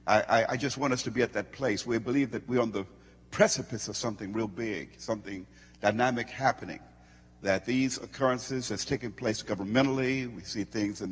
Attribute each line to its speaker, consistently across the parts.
Speaker 1: I just want us to be at that place. We believe that we're on the precipice of something real big, something dynamic happening. That these occurrences that's taking place governmentally, we see things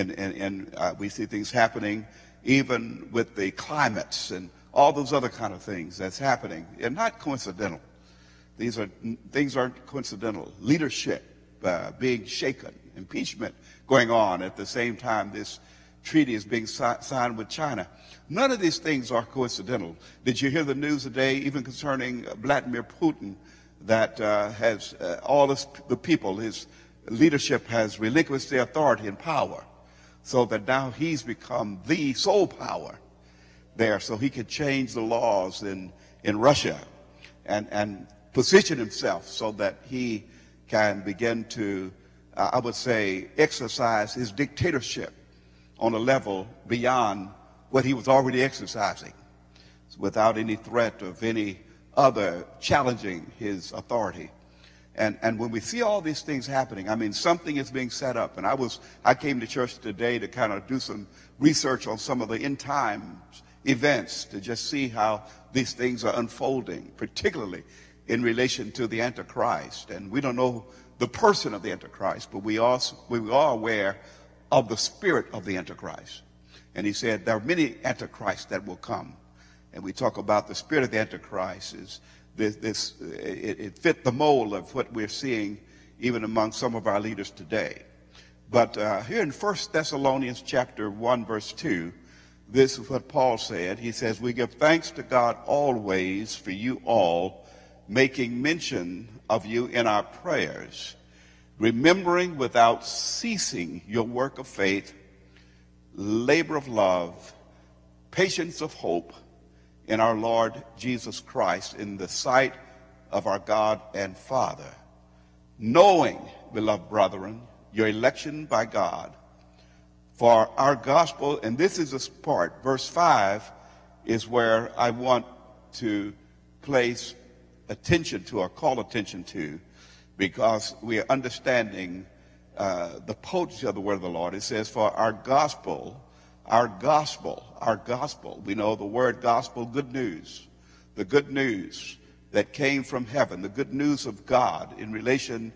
Speaker 1: we see things happening even with the climates and all those other kind of things that's happening. They're not coincidental. Things aren't coincidental. Leadership being shaken, impeachment going on at the same time this treaty is being signed with China. None of these things are coincidental. Did you hear the news today, even concerning Vladimir Putin, that has all the people, his leadership has relinquished their authority and power, so that now he's become the sole power there, so he could change the laws in Russia and position himself so that he can begin to, I would say, exercise his dictatorship on a level beyond what he was already exercising, without any threat of any other challenging his authority. And when we see all these things happening, I mean, something is being set up. And I came to church today to kind of do some research on some of the end times events, to just see how these things are unfolding, particularly in relation to the Antichrist. And we don't know the person of the Antichrist, but we are aware of the spirit of the Antichrist. And he said there are many Antichrists that will come. And we talk about the spirit of the Antichrist is it fit the mold of what we're seeing even among some of our leaders today. But here in 1 Thessalonians chapter 1, verse 2, this is what Paul said. He says, "We give thanks to God always for you all, making mention of you in our prayers, remembering without ceasing your work of faith, labor of love, patience of hope in our Lord Jesus Christ, in the sight of our God and Father, knowing, beloved brethren, your election by God. For our gospel," and this is this part, verse 5 is where I want to place attention to, or call attention to, because we are understanding the potency of the word of the Lord. It says, for our gospel, we know the word gospel, good news, the good news that came from heaven, the good news of God in relation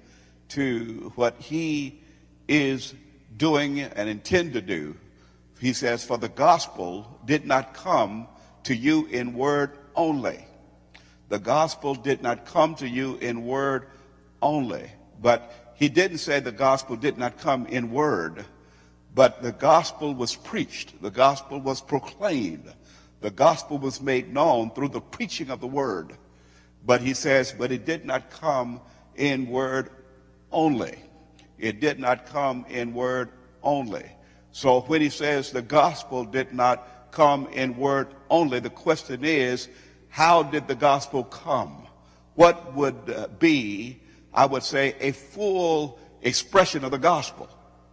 Speaker 1: to what he is doing and intend to do. He says, for the gospel did not come to you in word only. The gospel did not come to you in word only. But he didn't say the gospel did not come in word, but the gospel was preached. The gospel was proclaimed. The gospel was made known through the preaching of the word. But he says, but it did not come in word only. It did not come in word only. So when he says the gospel did not come in word only, the question is, how did the gospel come? What would be, I would say, a full expression of the gospel,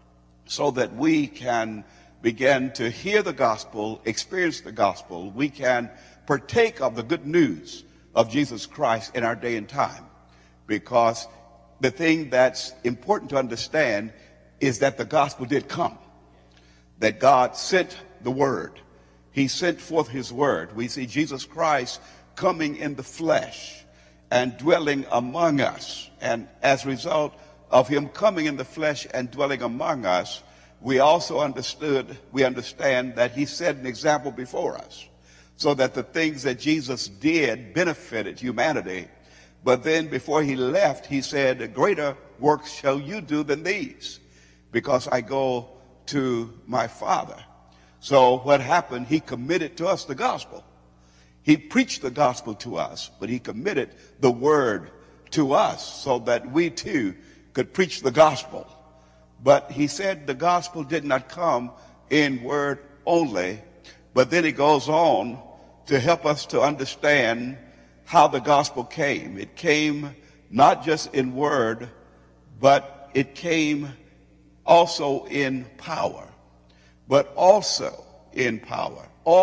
Speaker 1: so that we can begin to hear the gospel, experience the gospel, we can partake of the good news of Jesus Christ in our day and time. Because the thing that's important to understand is that the gospel did come, that God sent the word. He sent forth his word. We see Jesus Christ coming in the flesh and dwelling among us. And as a result of him coming in the flesh and dwelling among us, we also understand that he set an example before us, so that the things that Jesus did benefited humanity. But then before he left, he said, greater works shall you do than these, because I go to my Father. So what happened, he committed to us the gospel. He preached the gospel to us, but he committed the word to us so that we too could preach the gospel. But he said the gospel did not come in word only, but then he goes on to help us to understand how the gospel came. It came not just in word, but it came also in power, but also in power,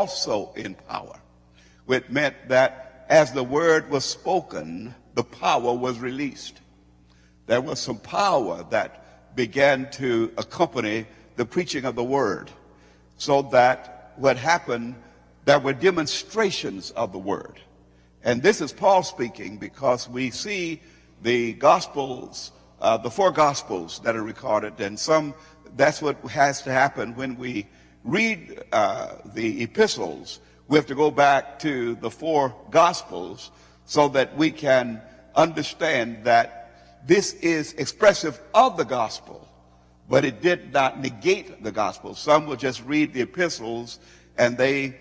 Speaker 1: Which meant that as the word was spoken, the power was released. There was some power that began to accompany the preaching of the word, so that what happened, there were demonstrations of the word. And this is Paul speaking, because we see the Gospels, the four Gospels that are recorded, and that's what has to happen when we read the epistles. We have to go back to the four Gospels so that we can understand that this is expressive of the gospel, but it did not negate the gospel. Some will just read the epistles, and they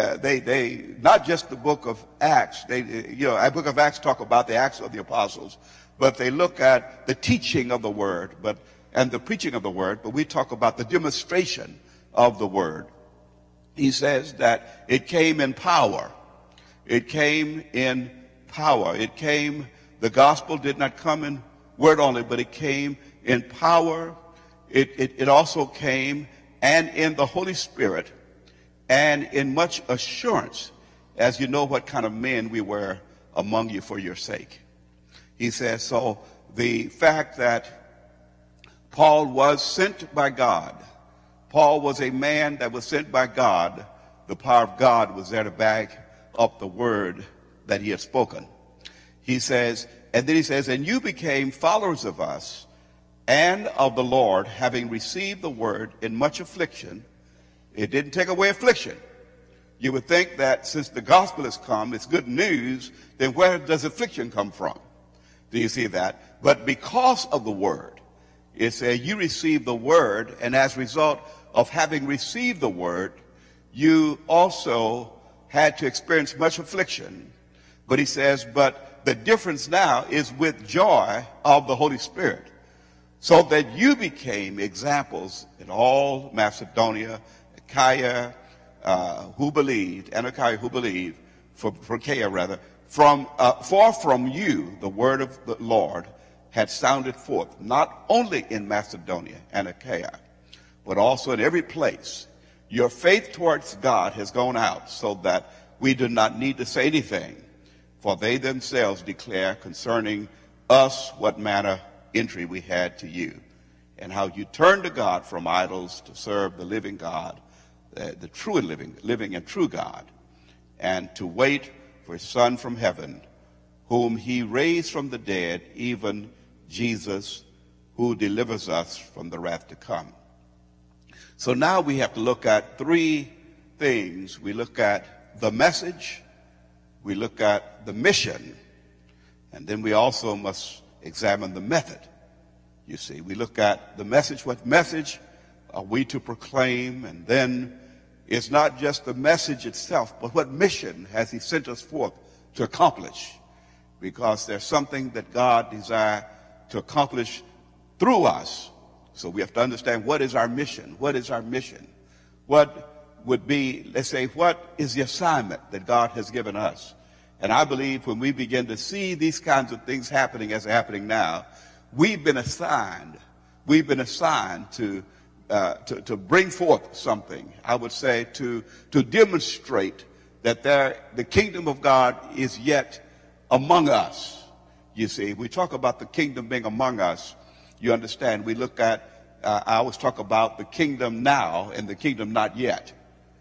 Speaker 1: not just the book of Acts. The book of Acts talk about the Acts of the Apostles, but they look at the teaching of the word, and the preaching of the word. But we talk about the demonstration of the word. He says that it came in power. It came in power. The gospel did not come in word only, but it came in power. It also came and in the Holy Spirit, and in much assurance, as you know what kind of men we were among you for your sake. He says, so the fact that Paul was sent by God, Paul was a man that was sent by God, the power of God was there to back up the word that he had spoken. He says, and then he says, and you became followers of us and of the Lord, having received the word in much affliction. It didn't take away affliction. You would think that since the gospel has come, it's good news, then where does affliction come from? Do you see that? But because of the word, it says you received the word, and as a result of having received the word, you also had to experience much affliction. But he says, but the difference now is with joy of the Holy Spirit, so that you became examples in all Macedonia, Achaia, who believed, for Achaia rather, far from you the word of the Lord had sounded forth, not only in Macedonia and Achaia, but also in every place. Your faith towards God has gone out, so that we do not need to say anything, for they themselves declare concerning us what manner entry we had to you, and how you turned to God from idols to serve the living God, the true and living and true God, and to wait for his Son from heaven, whom he raised from the dead, even Jesus, who delivers us from the wrath to come. So now we have to look at three things. We look at the message, we look at the mission, and then we also must examine the method. You see, we look at the message. What message are we to proclaim? And then it's not just the message itself, but what mission has he sent us forth to accomplish? Because there's something that God desires to accomplish through us. So we have to understand, what is our mission? What is our mission? What would be, let's say, what is the assignment that God has given us? And I believe when we begin to see these kinds of things happening as they're happening now, we've been assigned to bring forth something. I would say to demonstrate that the kingdom of God is yet among us. You see, we talk about the kingdom being among us. You understand, we look at, I always talk about the kingdom now and the kingdom not yet.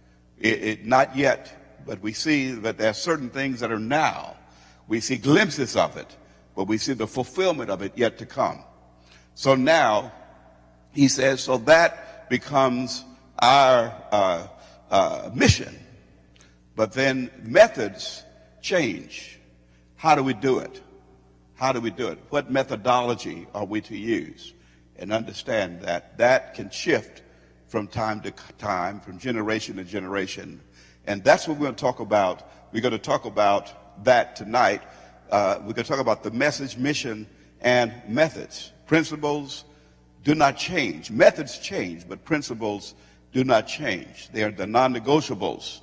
Speaker 1: Not yet, but we see that there are certain things that are now. We see glimpses of it, but we see the fulfillment of it yet to come. So now, he says, so that becomes our mission. But then methods change. How do we do it? How do we do it? What methodology are we to use? And understand that can shift from time to time, from generation to generation. And that's what we're going to talk about. We're going to talk about that tonight. We're going to talk about the message, mission, and methods. Principles do not change. Methods change, but principles do not change. They are the non-negotiables.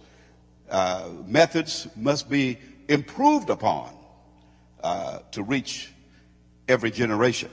Speaker 1: Methods must be improved upon to reach every generation.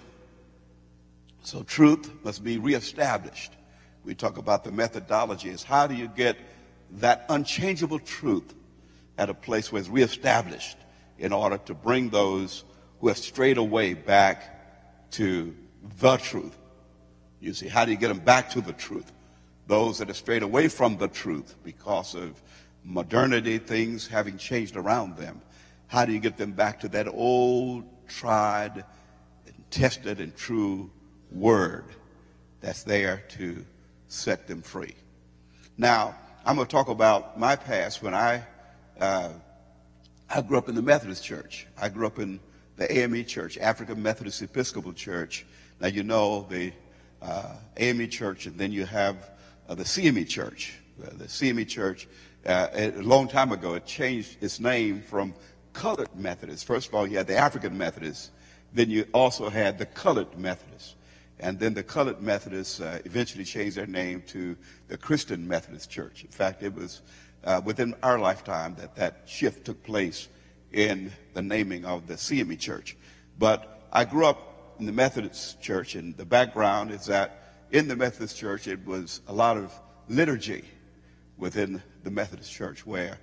Speaker 1: So truth must be reestablished. We talk about the methodology is how do you get that unchangeable truth at a place where it's reestablished in order to bring those who have strayed away back to the truth. You see, how do you get them back to the truth? Those that have strayed away from the truth because of modernity, things having changed around them, how do you get them back to that old, tried, and tested, and true word that's there to set them free? Now, I'm going to talk about my past. When I grew up in the Methodist Church. I grew up in the AME Church, African Methodist Episcopal Church. Now, you know the AME Church, and then you have the CME Church. The CME Church, a long time ago, it changed its name from Colored Methodist. First of all, you had the African Methodists. Then you also had the Colored Methodists. And then the Colored Methodists eventually changed their name to the Christian Methodist Church. In fact, it was within our lifetime that shift took place in the naming of the CME Church. But I grew up in the Methodist Church, and the background is that in the Methodist Church, it was a lot of liturgy within the Methodist Church, where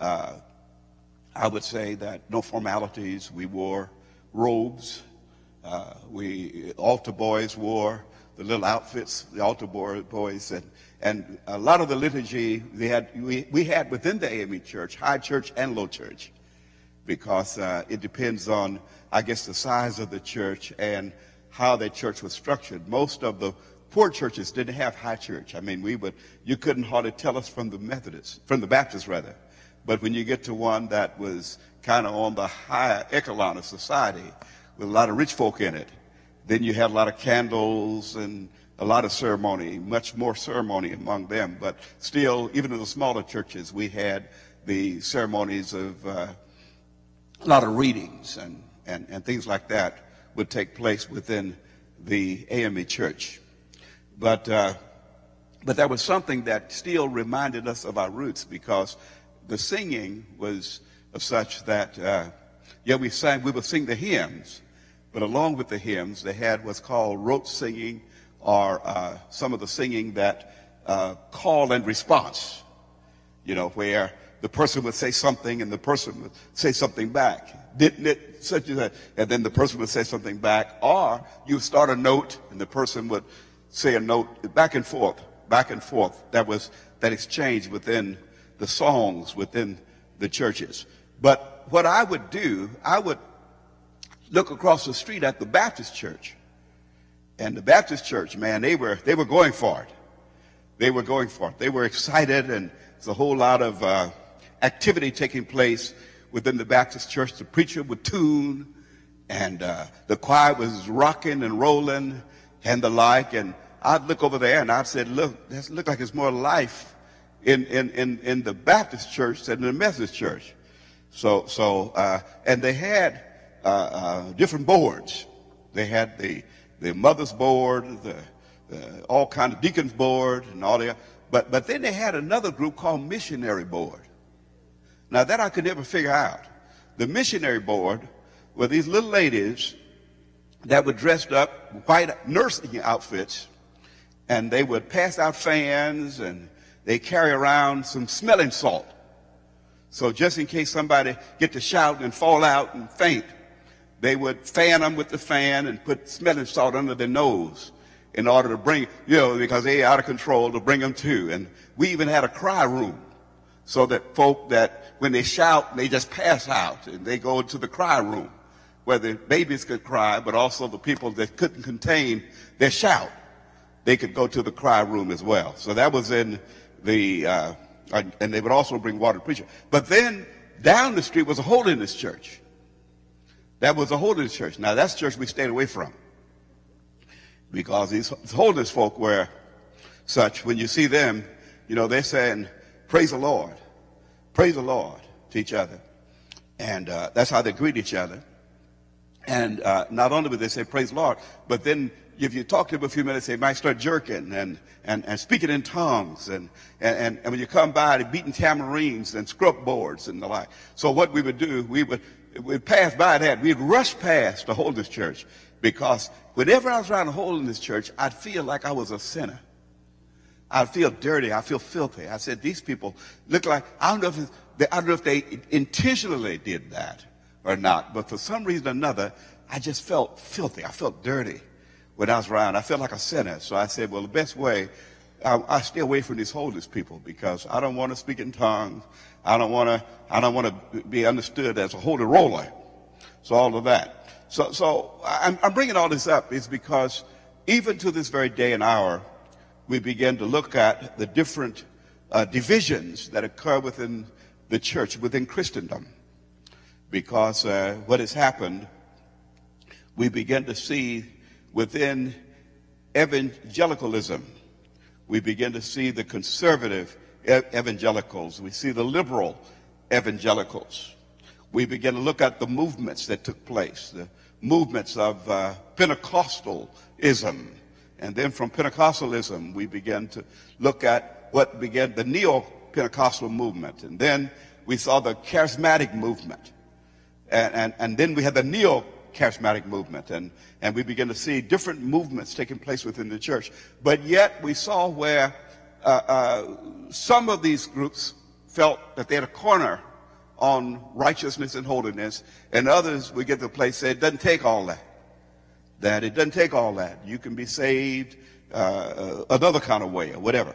Speaker 1: I would say that no formalities. We wore robes. We altar boys wore the little outfits, the altar boys, and a lot of the liturgy we had within the AME Church, high church and low church, because it depends on, I guess, the size of the church and how that church was structured. Most of the poor churches didn't have high church. I mean, you couldn't hardly tell us from the Baptists rather. But when you get to one that was kind of on the higher echelon of society, with a lot of rich folk in it, then you had a lot of candles and a lot of ceremony, much more ceremony among them. But still, even in the smaller churches, we had the ceremonies of a lot of readings and things like that would take place within the AME Church. But there was something that still reminded us of our roots, because the singing was of such that, we would sing the hymns, but along with the hymns, they had what's called rote singing, or some of the singing that call and response, where the person would say something and the person would say something back. Didn't it? Such as that. And then the person would say something back, or you would start a note and the person would say a note, back and forth. That was that exchange within the songs within the churches. But what I would do, I would look across the street at the Baptist church. And the Baptist church, man, they were going for it. They were going for it. They were excited, and there's a whole lot of activity taking place within the Baptist church. The preacher would tune, and the choir was rocking and rolling and the like. And I'd look over there and I'd say, look, that looks like there's more life in the Baptist church than in the Methodist church. And they had different boards. They had the mother's board, all kind of deacons board and all that. But then they had another group called missionary board. Now that I could never figure out. The missionary board were these little ladies that were dressed up white nursing outfits, and they would pass out fans, and they carry around some smelling salt. So just in case somebody get to shout and fall out and faint, they would fan them with the fan and put smelling salt under their nose in order to bring, because they're out of control, to bring them to. And we even had a cry room, so that folk that when they shout, they just pass out and they go to the cry room where the babies could cry, but also the people that couldn't contain their shout, they could go to the cry room as well. So that was in the, and they would also bring water to preacher. But then down the street was a holiness church. That was a holiness church. Now that's church we stayed away from, because these holiness folk were such, when you see them, they're saying, praise the Lord to each other. And that's how they greet each other. And not only would they say praise the Lord, but then if you talk to them a few minutes, they might start jerking and speaking in tongues. And when you come by, they're beating tamarines and scrub boards and the like. So what we would do, we'd pass by that. We'd rush past the holiness church, because whenever I was around the holiness church, I'd feel like I was a sinner. I'd feel dirty. I feel filthy. I said, these people look like, I don't know if they intentionally did that or not, but for some reason or another, I just felt filthy. I felt dirty when I was around. I felt like a sinner. So I said, well, the best way I stay away from these holiness people because I don't want to speak in tongues. I don't want to be understood as a holy roller. So all of that. So I'm bringing all this up is because even to this very day and hour, we begin to look at the different divisions that occur within the church, within Christendom. Because what has happened, we begin to see within evangelicalism, we begin to see the conservative evangelicals. We see the liberal evangelicals. We begin to look at the movements that took place, the movements of Pentecostalism. And then from Pentecostalism, we began to look at what began the Neo-Pentecostal movement. And then we saw the charismatic movement. And then we had the neo-charismatic movement, and we began to see different movements taking place within the church. But yet we saw where some of these groups felt that they had a corner on righteousness and holiness, and others we get to the place say it doesn't take all that. That it doesn't take all that. You can be saved another kind of way or whatever.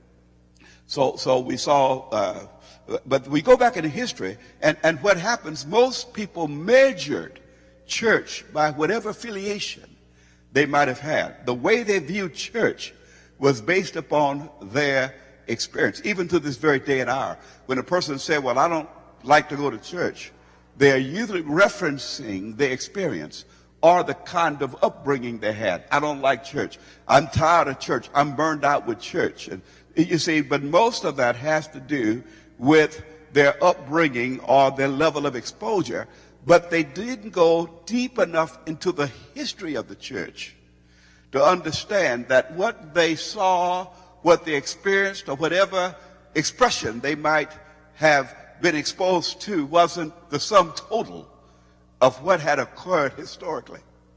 Speaker 1: So we saw. But we go back into history, and what happens, most people measured church by whatever affiliation they might have had. The way they viewed church was based upon their experience, even to this very day and hour. When a person said, well, I don't like to go to church, they are usually referencing their experience or the kind of upbringing they had. I don't like church. I'm tired of church. I'm burned out with church. And you see, but most of that has to do with their upbringing or their level of exposure, but they didn't go deep enough into the history of the church to understand that what they saw, what they experienced, or whatever expression they might have been exposed to wasn't the sum total of what had occurred historically.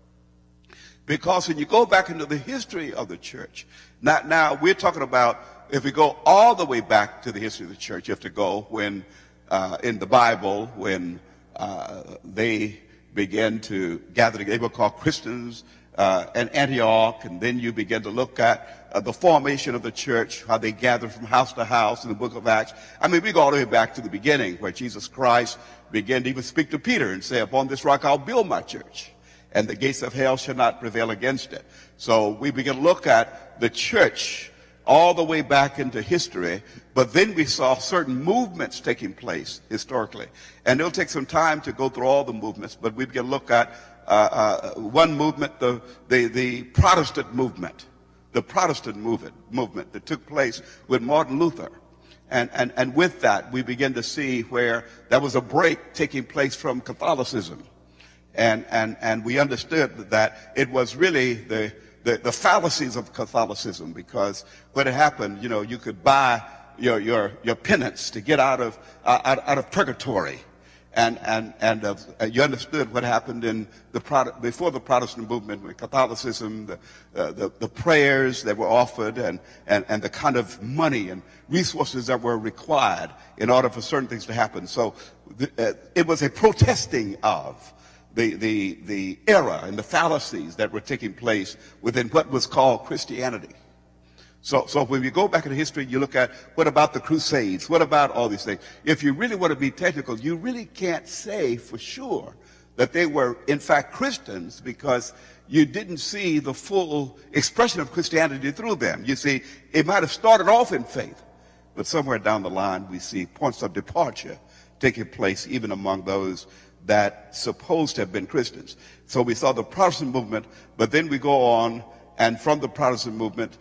Speaker 1: Because when you go back into the history of the church, now we're talking about, if we go all the way back to the history of the church, you have to go when, in the Bible, when they began to gather together, they were called Christians in Antioch, and then you begin to look at the formation of the church, how they gathered from house to house in the book of Acts. I mean, we go all the way back to the beginning, where Jesus Christ began to even speak to Peter and say, upon this rock I'll build my church, and the gates of hell shall not prevail against it. So we begin to look at the church all the way back into history, but then we saw certain movements taking place historically. And it'll take some time to go through all the movements, but we begin to look at one movement, the Protestant movement, the Protestant movement that took place with Martin Luther. And with that, we begin to see where there was a break taking place from Catholicism. And we understood that it was really the fallacies of Catholicism, because what had happened, you know, you could buy your penance to get out of purgatory, and you understood what happened in before the Protestant movement with Catholicism, the prayers that were offered, and the kind of money and resources that were required in order for certain things to happen. So it was a protesting of the error and the fallacies that were taking place within what was called Christianity. So when you go back in history, you look at what about the Crusades? What about all these things? If you really want to be technical, you really can't say for sure that they were in fact Christians, because you didn't see the full expression of Christianity through them. You see, it might have started off in faith, but somewhere down the line we see points of departure taking place even among those that supposed to have been Christians. So we saw the Protestant movement, but then we go on, and from the Protestant movement,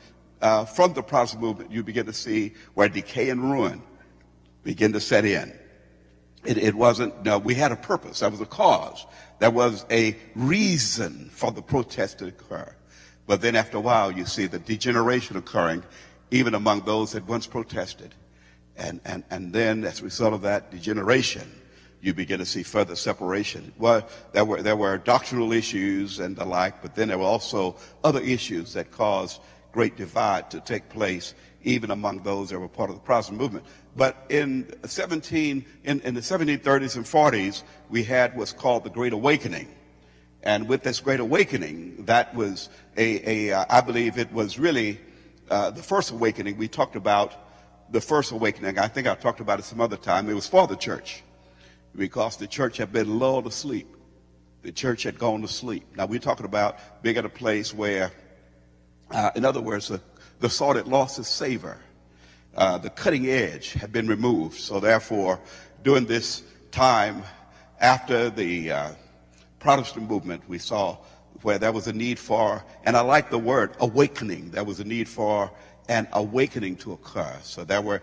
Speaker 1: you begin to see where decay and ruin begin to set in. It wasn't, no, we had a purpose. That was a cause. There was a reason for the protest to occur. But then after a while, you see the degeneration occurring, even among those that once protested. And then as a result of that degeneration, you begin to see further separation. Well, there were doctrinal issues and the like, but then there were also other issues that caused great divide to take place, even among those that were part of the Protestant movement. But in the 1730s and 40s, we had what's called the Great Awakening. And with this Great Awakening, that was I believe it was really the first awakening, we talked about the first awakening. I think I talked about it some other time. It was for the church because the church had been lulled to sleep. The church had gone to sleep. Now we're talking about being at a place where, in other words, the salt had lost its savor. The cutting edge had been removed. So therefore, during this time after the Protestant movement, we saw where there was a need for, and I like the word awakening, there was a need for an awakening to occur. So there were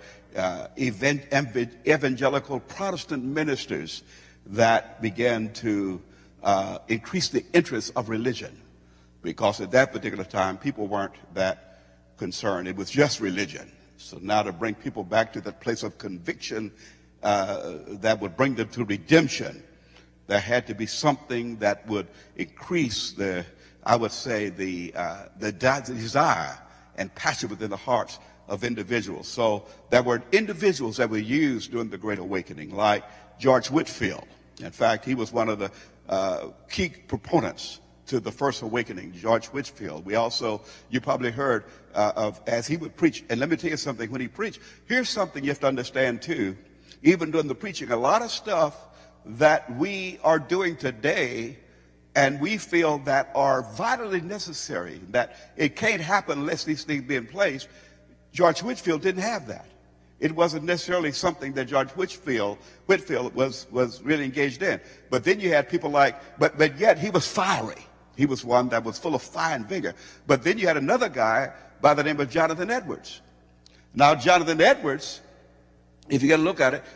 Speaker 1: evangelical Protestant ministers that began to increase the interest of religion, because at that particular time people weren't that concerned. It was just religion. So now to bring people back to that place of conviction that would bring them to redemption, there had to be something that would increase the, I would say, the desire and passion within the hearts of individuals. So there were individuals that were used during the Great Awakening, like George Whitefield. In fact, he was one of the key proponents to the first awakening, George Whitefield. We also, you probably heard of as he would preach. And let me tell you something, when he preached, here's something you have to understand too. Even during the preaching, a lot of stuff that we are doing today and we feel that are vitally necessary, that it can't happen unless these things be in place, George Whitefield didn't have that. It wasn't necessarily something that George Whitefield was really engaged in. But then you had people like, but yet he was fiery. He was one that was full of fire and vigor. But then you had another guy by the name of Jonathan Edwards. Now, Jonathan Edwards, if you get a look at it,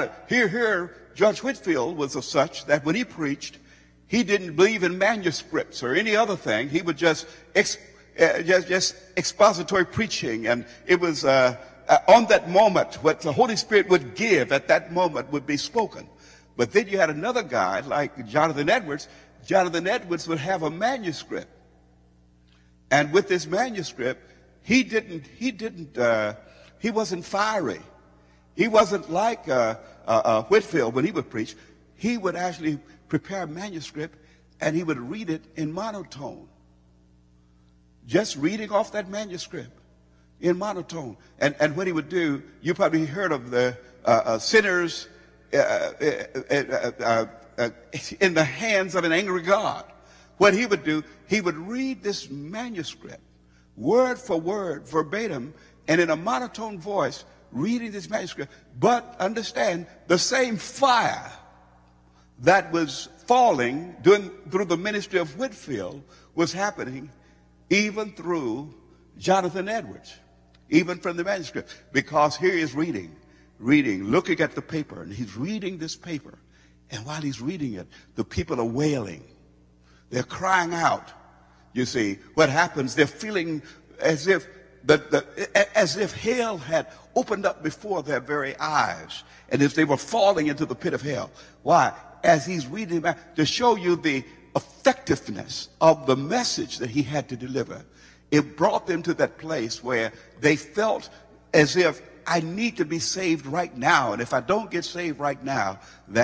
Speaker 1: George Whitefield was of such that when he preached, he didn't believe in manuscripts or any other thing. He would just expository preaching, and it was on that moment what the Holy Spirit would give at that moment would be spoken. But then you had another guy like Jonathan Edwards. Jonathan Edwards would have a manuscript, and with this manuscript, he wasn't fiery. He wasn't like Whitefield when he would preach. He would actually prepare a manuscript and he would read it in monotone. Just reading off that manuscript in monotone. And what he would do, you probably heard of the sinners in the hands of an angry God. What he would do, he would read this manuscript word for word, verbatim, and in a monotone voice, reading this manuscript. But understand, the same fire that was falling through the ministry of Whitefield was happening even through Jonathan Edwards, even from the manuscript. Because here he is reading, looking at the paper, and he's reading this paper. And while he's reading it, the people are wailing. They're crying out. You see, what happens, they're feeling as if hell had opened up before their very eyes, and if they were falling into the pit of hell. Why? As he's reading back, to show you the effectiveness of the message that he had to deliver, it brought them to that place where they felt as if I need to be saved right now, and if I don't get saved right now,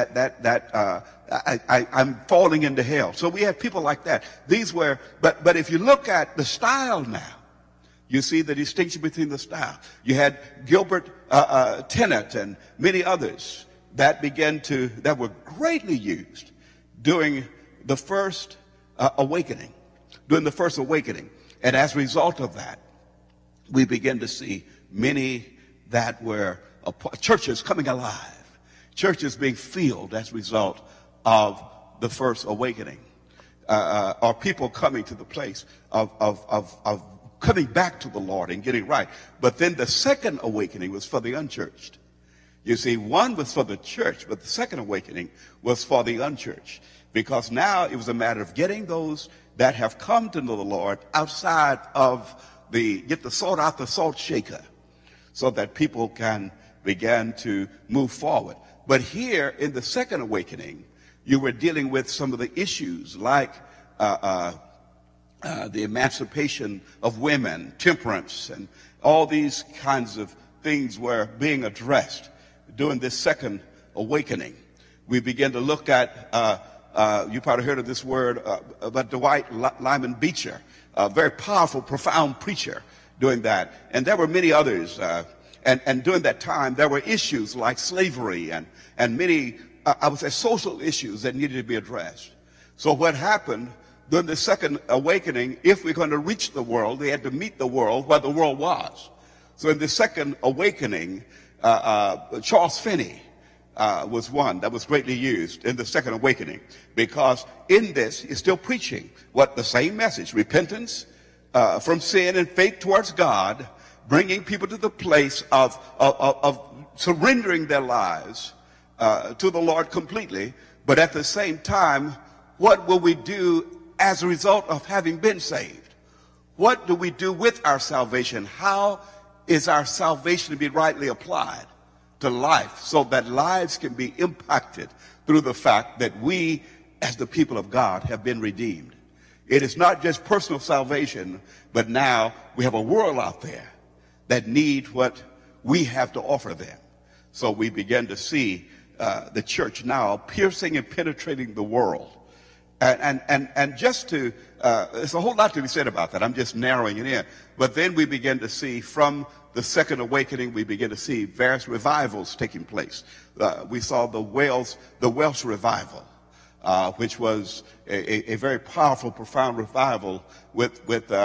Speaker 1: I'm falling into hell. So we had people like that. These were, but if you look at the style now, you see the distinction between the style. You had Gilbert Tennant and many others that were greatly used during the first awakening. During the first awakening. And as a result of that, we begin to see many that were churches coming alive. Churches being filled as a result of the first awakening. Or people coming to the place of coming back to the Lord and getting right. But then the second awakening was for the unchurched. You see, one was for the church, but the second awakening was for the unchurched. Because now it was a matter of getting those that have come to know the Lord outside of get the salt out the salt shaker, so that people can begin to move forward. But here in the second awakening, you were dealing with some of the issues like the emancipation of women, temperance, and all these kinds of things were being addressed during this second awakening. We began to look at, you probably heard of this word, about Dwight Lyman Beecher, a very powerful, profound preacher. doing that. And there were many others. And during that time, there were issues like slavery and many, I would say, social issues that needed to be addressed. So what happened during the Second Awakening, if we're going to reach the world, they had to meet the world where the world was. So in the Second Awakening, Charles Finney was one that was greatly used in the Second Awakening, because in this he's still preaching what the same message: repentance from sin and faith towards God, bringing people to the place of surrendering their lives to the Lord completely. But at the same time, what will we do as a result of having been saved? What do we do with our salvation? How is our salvation to be rightly applied to life so that lives can be impacted through the fact that we, as the people of God, have been redeemed? It is not just personal salvation, but now we have a world out there that need what we have to offer them. So we begin to see the church now piercing and penetrating the world. And just to, there's a whole lot to be said about that. I'm just narrowing it in. But then we begin to see from the Second Awakening, we begin to see various revivals taking place. We saw the Welsh revival, which was a very powerful, profound revival with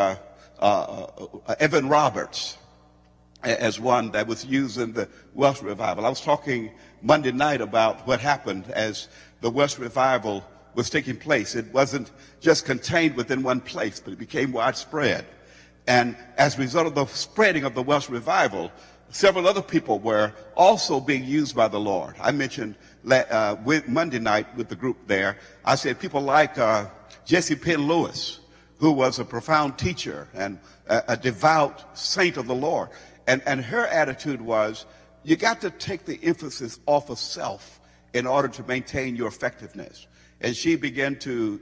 Speaker 1: Evan Roberts as one that was used in the Welsh revival. I was talking Monday night about what happened as the Welsh revival was taking place. It wasn't just contained within one place, but it became widespread. And as a result of the spreading of the Welsh revival, several other people were also being used by the Lord. I mentioned with Monday night with the group there, I said people like Jesse Penn Lewis, who was a profound teacher and a devout saint of the Lord. And her attitude was, you got to take the emphasis off of self in order to maintain your effectiveness. And she began to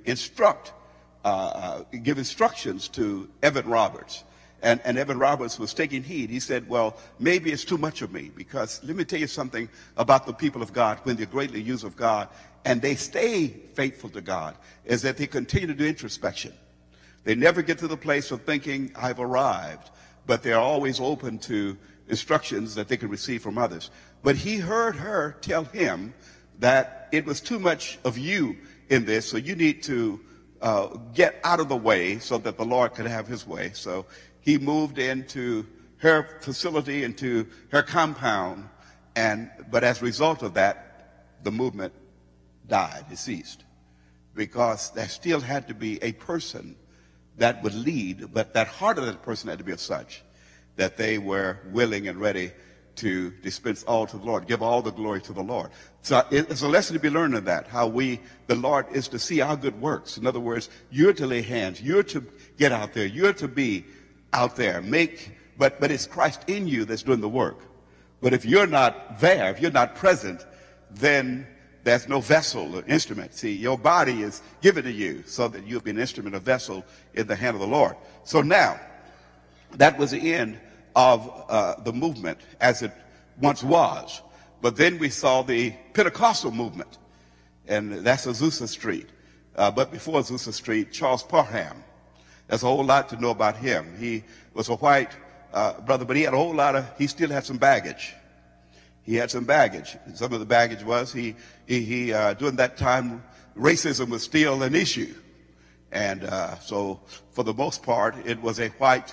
Speaker 1: give instructions to Evan Roberts. And Evan Roberts was taking heed. He said, well, maybe it's too much of me, because let me tell you something about the people of God when they're greatly used of God and they stay faithful to God, is that they continue to do introspection. They never get to the place of thinking, I've arrived, but they're always open to instructions that they can receive from others. But he heard her tell him that it was too much of you in this, so you need to get out of the way so that the Lord could have his way. So he moved into her facility, into her compound, but as a result of that, the movement died, it ceased, because there still had to be a person that would lead, but that heart of that person had to be of such that they were willing and ready to dispense all to the Lord, give all the glory to the Lord. So it's a lesson to be learned in that, how the Lord is to see our good works. In other words, you're to lay hands, you're to get out there, you're to be out there, but it's Christ in you that's doing the work. But if you're not there, if you're not present, then there's no vessel or instrument. See, your body is given to you so that you'll be an instrument, a vessel in the hand of the Lord. So now, that was the end of the movement as it once was. But then we saw the Pentecostal movement, and that's Azusa Street. But before Azusa Street, Charles Parham. There's a whole lot to know about him. He was a white brother, but he had a whole lot he still had some baggage. He had some baggage. Some of the baggage was he during that time, racism was still an issue. And so for the most part, it was a white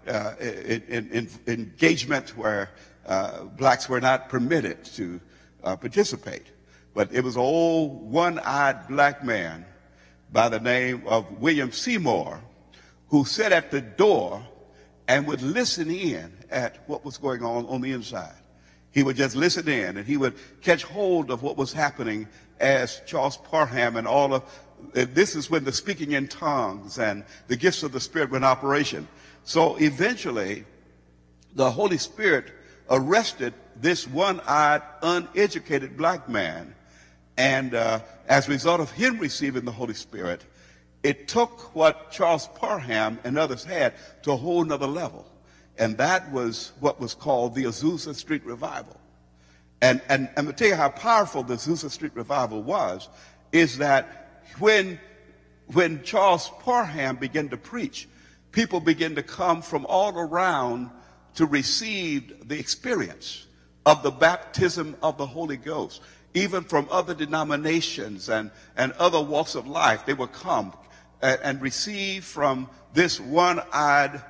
Speaker 1: engagement where blacks were not permitted to participate. But it was an old one-eyed black man by the name of William Seymour who sat at the door and would listen in at what was going on the inside. He would just listen in, and he would catch hold of what was happening as Charles Parham and all of this is when the speaking in tongues and the gifts of the Spirit were in operation. So eventually, the Holy Spirit arrested this one-eyed, uneducated black man, and as a result of him receiving the Holy Spirit, it took what Charles Parham and others had to a whole nother level. And that was what was called the Azusa Street Revival. And I'm going to tell you how powerful the Azusa Street Revival was, is that when Charles Parham began to preach, people begin to come from all around to receive the experience of the baptism of the Holy Ghost. Even from other denominations and other walks of life, they will come and receive from this one-eyed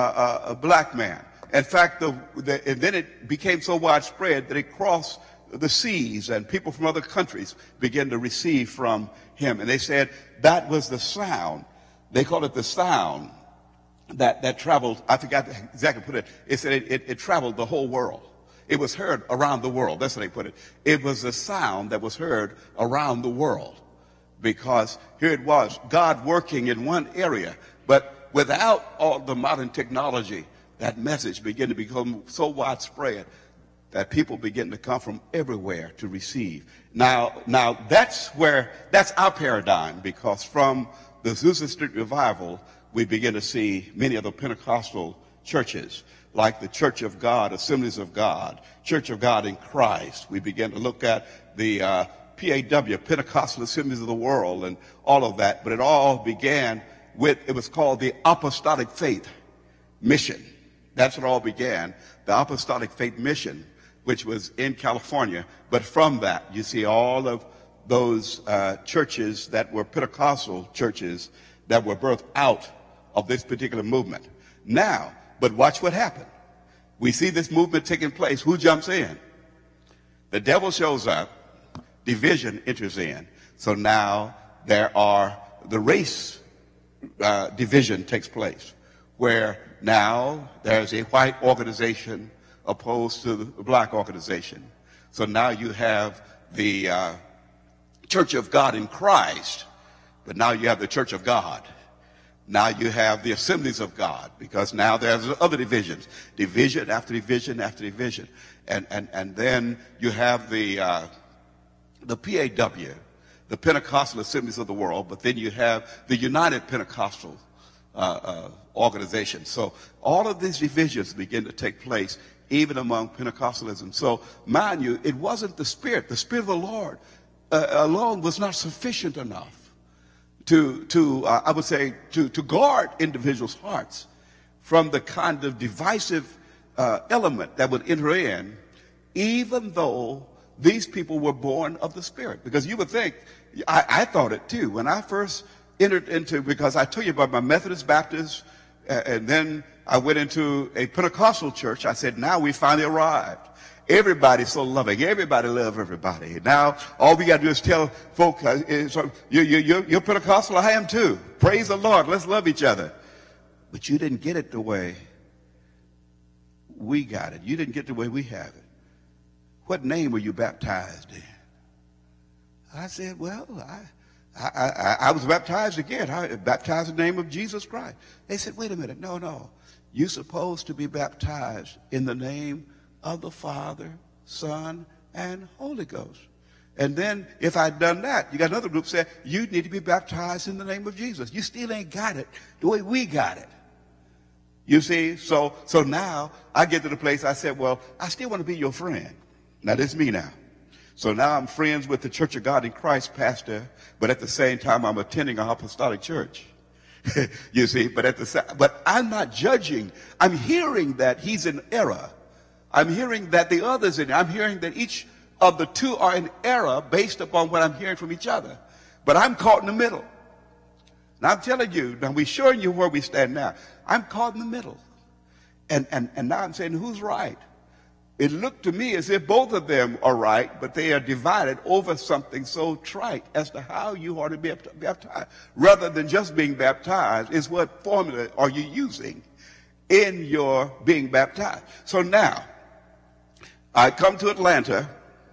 Speaker 1: black man. In fact, and then it became so widespread that it crossed the seas, and people from other countries began to receive from him. And they said that was the sound. They called it the sound that traveled. I forgot exactly put it. It said it traveled the whole world. It was heard around the world. That's how they put it. It was a sound that was heard around the world, because here it was, God working in one area, but without all the modern technology, that message began to become so widespread that people begin to come from everywhere to receive. Now that's our paradigm, because from the Azusa Street Revival, we begin to see many of the Pentecostal churches, like the Church of God, Assemblies of God, Church of God in Christ. We begin to look at the PAW, Pentecostal Assemblies of the World, and all of that. But it all began with, it was called the Apostolic Faith Mission. That's what it all began, the Apostolic Faith Mission, which was in California. But from that, you see all of those churches that were Pentecostal churches that were birthed out of this particular movement. Now, but watch what happened. We see this movement taking place. Who jumps in? The devil shows up. Division enters in. So now the race division takes place, where now there's a white organization opposed to the black organization. So now you have the Church of God in Christ, but now you have the Church of God. Now you have the Assemblies of God, because now there's other divisions, division after division after division. And then you have the PAW, the Pentecostal Assemblies of the World, but then you have the United Pentecostal organization. So all of these divisions begin to take place even among Pentecostalism. So mind you, it wasn't the Spirit of the Lord alone was not sufficient enough I would say, to guard individuals' hearts from the kind of divisive element that would enter in, even though these people were born of the Spirit. Because you would think, I thought it too, when I first entered into, because I told you about my Methodist, Baptist, and then I went into a Pentecostal church. I said, now we finally arrived. Everybody's so loving. Everybody loves everybody. Now, all we got to do is tell folk, you're Pentecostal, I am too. Praise the Lord. Let's love each other. But you didn't get it the way we got it. You didn't get the way we have it. What name were you baptized in? I said, well, I was baptized again. I baptized in the name of Jesus Christ. They said, wait a minute. No. You're supposed to be baptized in the name of the Father, Son, and Holy Ghost. And then if I'd done that, you got another group said, you need to be baptized in the name of Jesus. You still ain't got it the way we got it. You see, so now I get to the place I said, well, I still want to be your friend. Now this is me now. So now I'm friends with the Church of God in Christ pastor, but at the same time I'm attending an apostolic church. You see, but I'm not judging. I'm hearing that he's in error. I'm hearing that the others in it. I'm hearing that each of the two are in error based upon what I'm hearing from each other. But I'm caught in the middle. Now I'm telling you, now we're showing you where we stand now. I'm caught in the middle. And now I'm saying, who's right? It looked to me as if both of them are right, but they are divided over something so trite as to how you are to be baptized. Rather than just being baptized, is what formula are you using in your being baptized? So now, I come to Atlanta,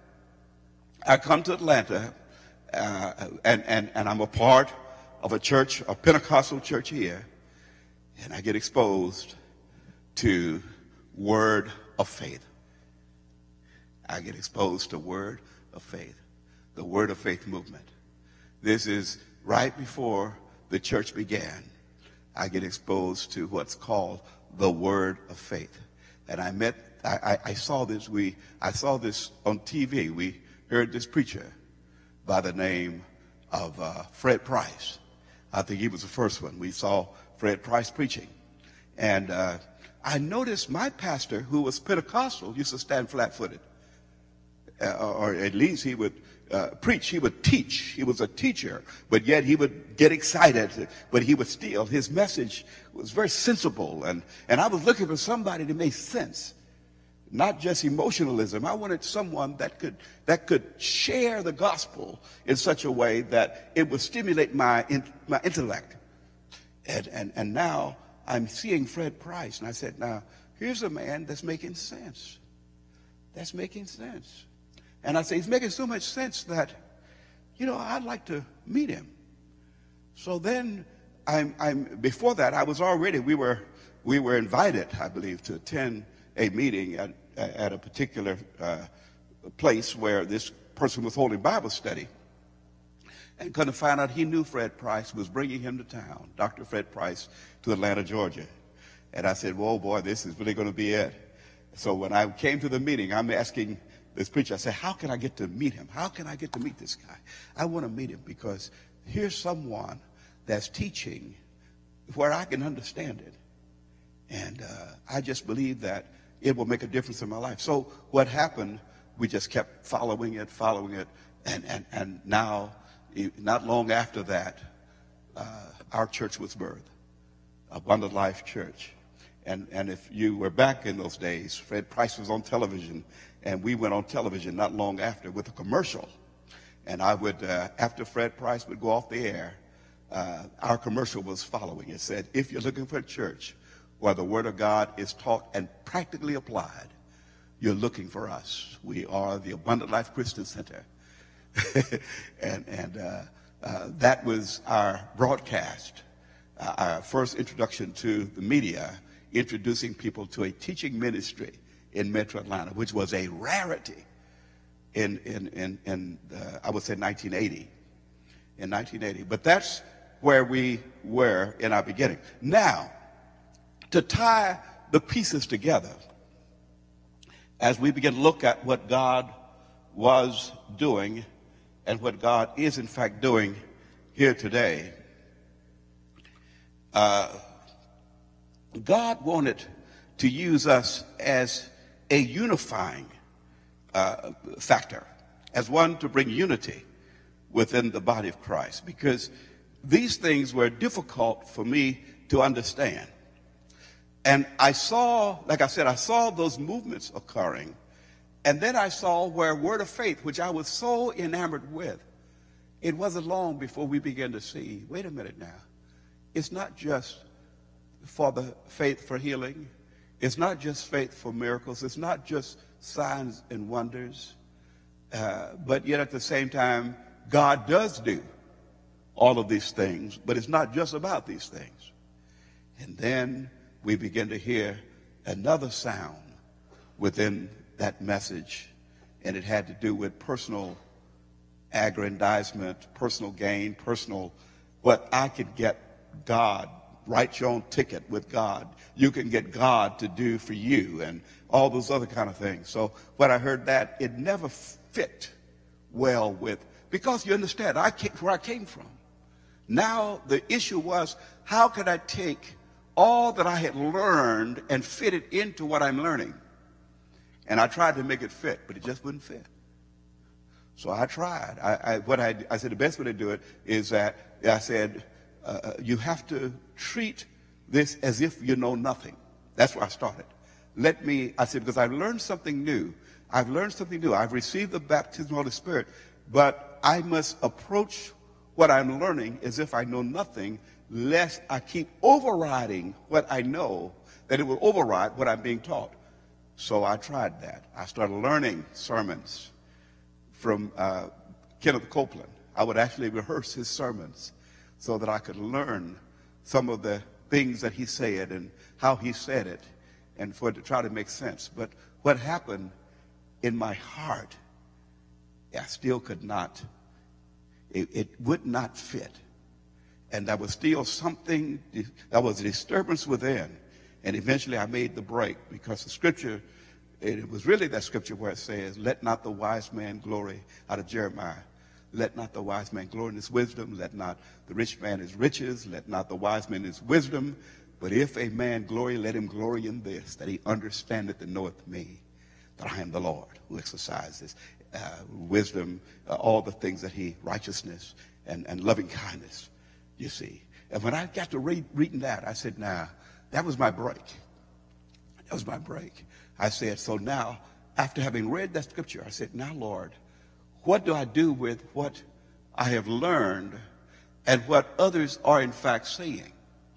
Speaker 1: and I'm a part of a church, a Pentecostal church here, and I get exposed to Word of Faith. I get exposed to Word of Faith, the Word of Faith movement. This is right before the church began. I get exposed to what's called the Word of Faith. And I saw this on TV. We heard this preacher by the name of Fred Price. I think he was the first one. We saw Fred Price preaching. And I noticed my pastor, who was Pentecostal, used to stand flat-footed. Or at least he would preach, he would teach. He was a teacher, but yet he would get excited, but he would still, his message was very sensible. And I was looking for somebody to make sense, not just emotionalism. I wanted someone that could share the gospel in such a way that it would stimulate my intellect. And now I'm seeing Fred Price, and I said, now, here's a man that's making sense. That's making sense. And I say, he's making so much sense that, I'd like to meet him. So then before that, I was already, we were invited, I believe, to attend a meeting at a particular place where this person was holding Bible study. And couldn't find out he knew Fred Price, was bringing him to town, Dr. Fred Price, to Atlanta, Georgia. And I said, whoa, boy, this is really going to be it. So when I came to the meeting, I'm asking this preacher, I said, how can I get to meet him? How can I get to meet this guy? I want to meet him because here's someone that's teaching where I can understand it. And I just believe that it will make a difference in my life. So what happened, we just kept following it. And now, not long after that, our church was birthed, Abundant Life Church. And if you were back in those days, Fred Price was on television, and we went on television not long after with a commercial. And I would, after Fred Price would go off the air, our commercial was following. It said, if you're looking for a church where the Word of God is taught and practically applied, you're looking for us. We are the Abundant Life Christian Center. and that was our broadcast, our first introduction to the media, introducing people to a teaching ministry in Metro Atlanta, which was a rarity in I would say 1980. In 1980, but that's where we were in our beginning. Now, to tie the pieces together, as we begin to look at what God was doing and what God is in fact doing here today, God wanted to use us as a unifying factor, as one to bring unity within the body of Christ, because these things were difficult for me to understand. And I saw, like I said, I saw those movements occurring. And then I saw where Word of Faith, which I was so enamored with, it wasn't long before we began to see, wait a minute now, it's not just for the faith for healing. It's not just faith for miracles. It's not just signs and wonders. But yet at the same time, God does do all of these things, but it's not just about these things. And then we begin to hear another sound within that message, and it had to do with personal aggrandizement, personal gain, personal, what I could get God, write your own ticket with God. You can get God to do for you and all those other kind of things. So when I heard that, it never fit well with, because you understand, where I came from. Now the issue was, how could I take all that I had learned and fit it into what I'm learning? And I tried to make it fit, but it just wouldn't fit. So I tried. I said the best way to do it is that I said, you have to treat this as if you know nothing. That's where I started. I said, because I've learned something new. I've learned something new. I've received the baptism of the Holy Spirit, but I must approach what I'm learning as if I know nothing, lest I keep overriding what I know, that it will override what I'm being taught. So I tried that. I started learning sermons from Kenneth Copeland. I would actually rehearse his sermons so that I could learn some of the things that he said and how he said it, and for it to try to make sense. But what happened in my heart, I still could not, it would not fit. And there was still something, there was a disturbance within. And eventually I made the break, because the scripture, it was really that scripture where it says, let not the wise man glory, out of Jeremiah. Let not the wise man glory in his wisdom. Let not the rich man his riches. Let not the wise man his wisdom. But if a man glory, let him glory in this, that he understandeth and knoweth me, that I am the Lord who exercises wisdom, all the things that he, righteousness and loving kindness, you see. And when I got to reading that, I said, now, that was my break. That was my break. I said, so now, after having read that scripture, I said, now, Lord, what do I do with what I have learned and what others are in fact saying?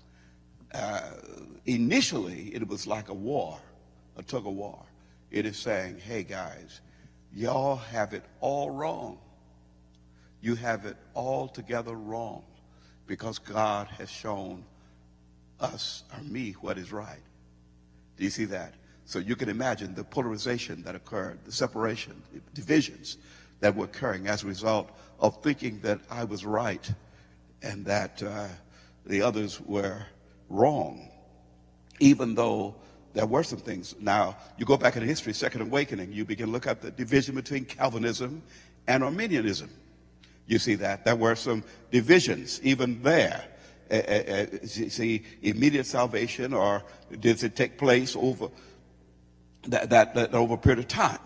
Speaker 1: Initially, it was like a war, a tug of war. It is saying, hey, guys, y'all have it all wrong. You have it all together wrong because God has shown us, or me, what is right. Do you see that? So you can imagine the polarization that occurred, the separation, the divisions that were occurring as a result of thinking that I was right and that the others were wrong, even though there were some things. Now, you go back in history, Second Awakening, you begin to look at the division between Calvinism and Arminianism. You see that. There were some divisions even there. See, immediate salvation, or does it take place over that over a period of time?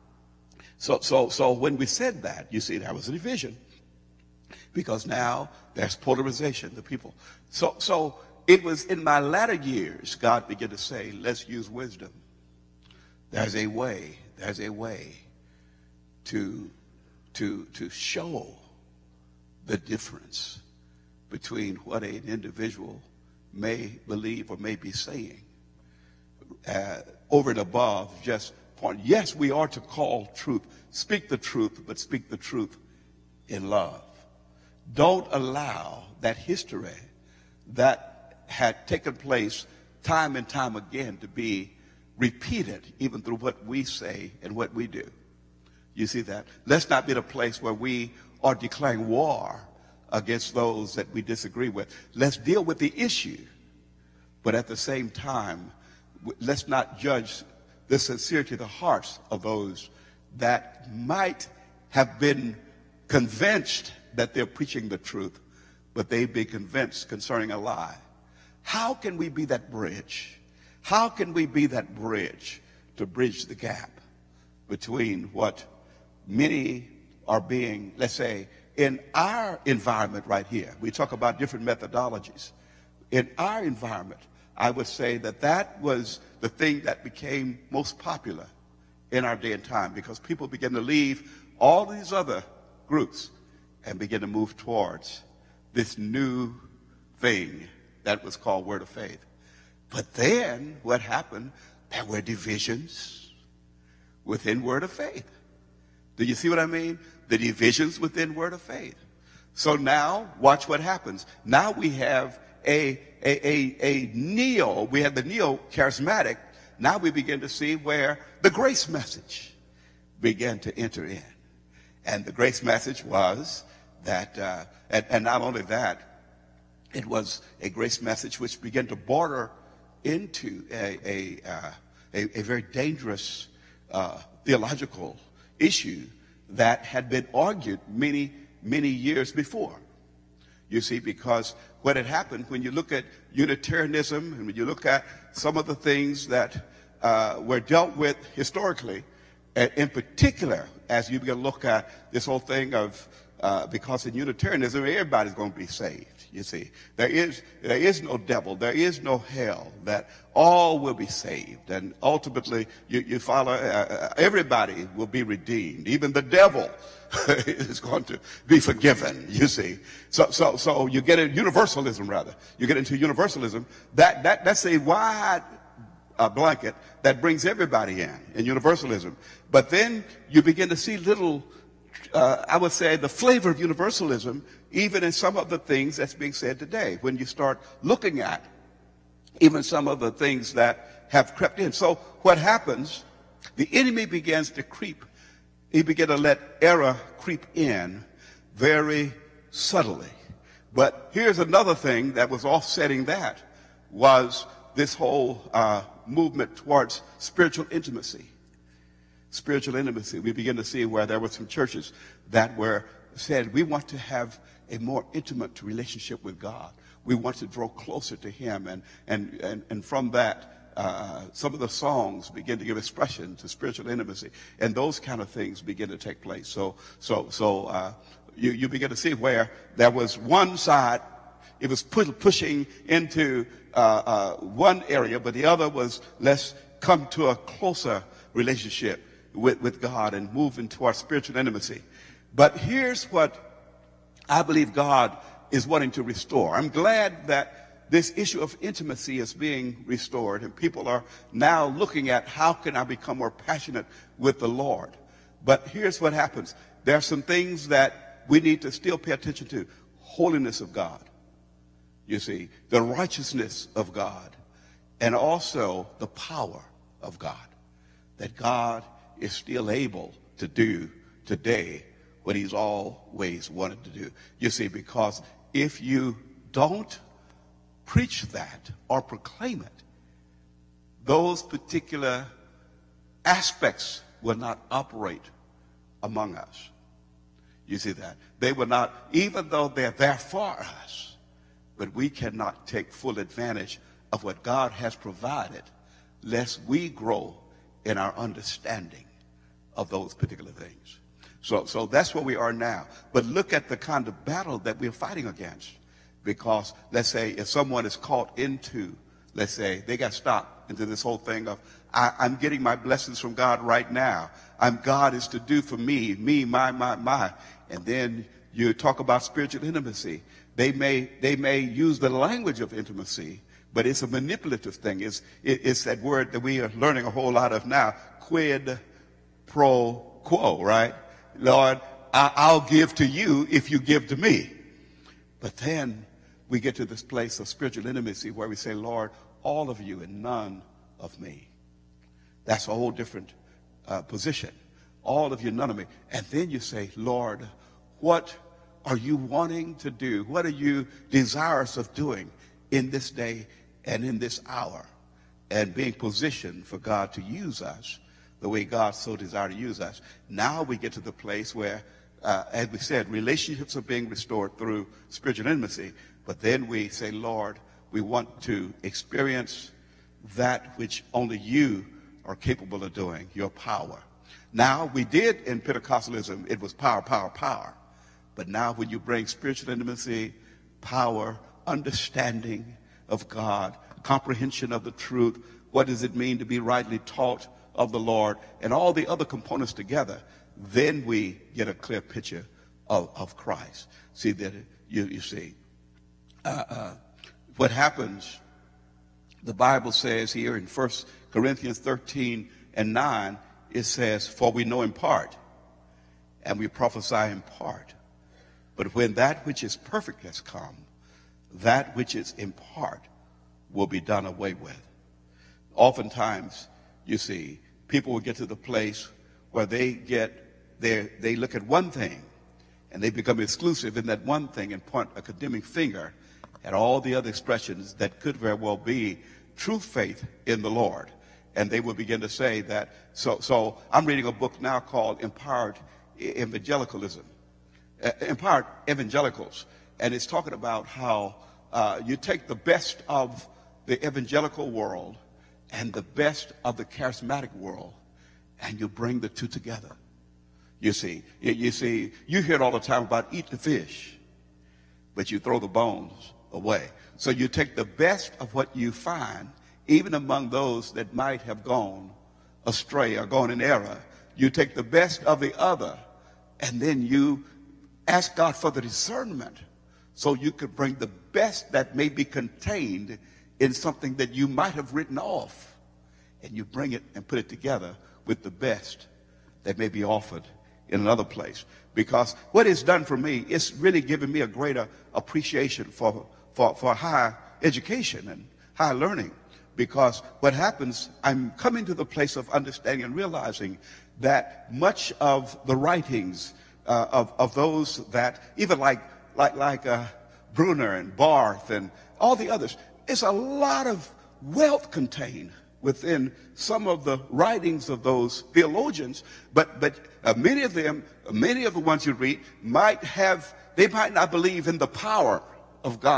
Speaker 1: So when we said that, you see, there was a division. Because now there's polarization, the people. So it was in my latter years, God began to say, let's use wisdom. There's a way to show the difference between what an individual may believe or may be saying over and above just point. Yes, we are to call truth, speak the truth, but speak the truth in love. Don't allow that history that had taken place time and time again to be repeated even through what we say and what we do. You see that? Let's not be in a place where we are declaring war against those that we disagree with. Let's deal with the issue, but at the same time, let's not judge the sincerity of the hearts of those that might have been convinced that they're preaching the truth, but they've been convinced concerning a lie. How can we be that bridge? How can we be that bridge to bridge the gap between what many are being, let's say, in our environment right here? We talk about different methodologies. In our environment, I would say that that was the thing that became most popular in our day and time, because people began to leave all these other groups and begin to move towards this new thing that was called Word of Faith. But then what happened? There were divisions within Word of Faith. Do you see what I mean? The divisions within Word of Faith. So now, watch what happens. Now we have we have the neo-charismatic. Now we begin to see where the grace message began to enter in. And the grace message was that, and not only that, it was a grace message which began to border into a very dangerous theological issue that had been argued many, many years before. You see, because what had happened when you look at Unitarianism and when you look at some of the things that were dealt with historically, in particular, as you begin to look at this whole thing of, because in Unitarianism, everybody's going to be saved. You see, there is no devil, there is no hell, that all will be saved, and ultimately you follow, everybody will be redeemed, even the devil is going to be forgiven. You see, so you get into universalism, rather. You get into universalism. That's a wide blanket that brings everybody in universalism. But then you begin to see little, I would say, the flavor of universalism, even in some of the things that's being said today, when you start looking at even some of the things that have crept in. So what happens, the enemy begins to creep. He began to let error creep in very subtly. But here's another thing that was offsetting that, was this whole movement towards spiritual intimacy. Spiritual intimacy. We begin to see where there were some churches that were said, we want to have a more intimate relationship with God. we want to draw closer to him. And from that, some of the songs begin to give expression to spiritual intimacy, and those kind of things begin to take place. So you begin to see where there was one side, it was pushing into one area, but the other was, let's come to a closer relationship with God and move into our spiritual intimacy. But here's what I believe God is wanting to restore. I'm glad that this issue of intimacy is being restored, and people are now looking at how can I become more passionate with the Lord. But here's what happens. There are some things that we need to still pay attention to. Holiness of God, you see, the righteousness of God, and also the power of God, that God is still able to do today what he's always wanted to do. You see, because if you don't preach that or proclaim it, those particular aspects will not operate among us. You see that? They will not, even though they're there for us, but we cannot take full advantage of what God has provided lest we grow in our understanding of those particular things. So that's where we are now. But look at the kind of battle that we're fighting against. Because let's say if someone is caught into, let's say they got stopped into this whole thing of, I'm getting my blessings from God right now. God is to do for me, my. And then you talk about spiritual intimacy. They may use the language of intimacy, but it's a manipulative thing. It's that word that we are learning a whole lot of now, quid pro quo, right? Lord, I'll give to you if you give to me. But then we get to this place of spiritual intimacy where we say, Lord, all of you and none of me. That's a whole different position. All of you, none of me. And then you say, Lord, what are you wanting to do? What are you desirous of doing in this day and in this hour? And being positioned for God to use us the way God so desired to use us. Now we get to the place where, as we said, relationships are being restored through spiritual intimacy. But then we say, Lord, we want to experience that which only you are capable of doing, your power. Now, we did in Pentecostalism, it was power, power, power. But now when you bring spiritual intimacy, power, understanding of God, comprehension of the truth, what does it mean to be rightly taught of the Lord, and all the other components together, then we get a clear picture of Christ. See that you see what happens. The Bible says here in 1 Corinthians 13:9, it says, for we know in part, and we prophesy in part. But when that which is perfect has come, that which is in part will be done away with. Oftentimes, you see, people will get to the place where they look at one thing and they become exclusive in that one thing and point a condemning finger at all the other expressions that could very well be true faith in the Lord. And they will begin to say that, so I'm reading a book now called Empowered Evangelicalism, Empowered Evangelicals. And it's talking about how you take the best of the evangelical world and the best of the charismatic world, and you bring the two together. You see, you hear it all the time about eat the fish, but you throw the bones away. So you take the best of what you find, even among those that might have gone astray or gone in error. You take the best of the other, and then you ask God for the discernment so you could bring the best that may be contained in something that you might have written off, and you bring it and put it together with the best that may be offered in another place. Because what it's done for me, it's really given me a greater appreciation for higher education and higher learning. Because what happens, I'm coming to the place of understanding and realizing that much of the writings of those that, even like Bruner and Barth and all the others, it's a lot of wealth contained within some of the writings of those theologians, but many of the ones you read might not believe in the power of God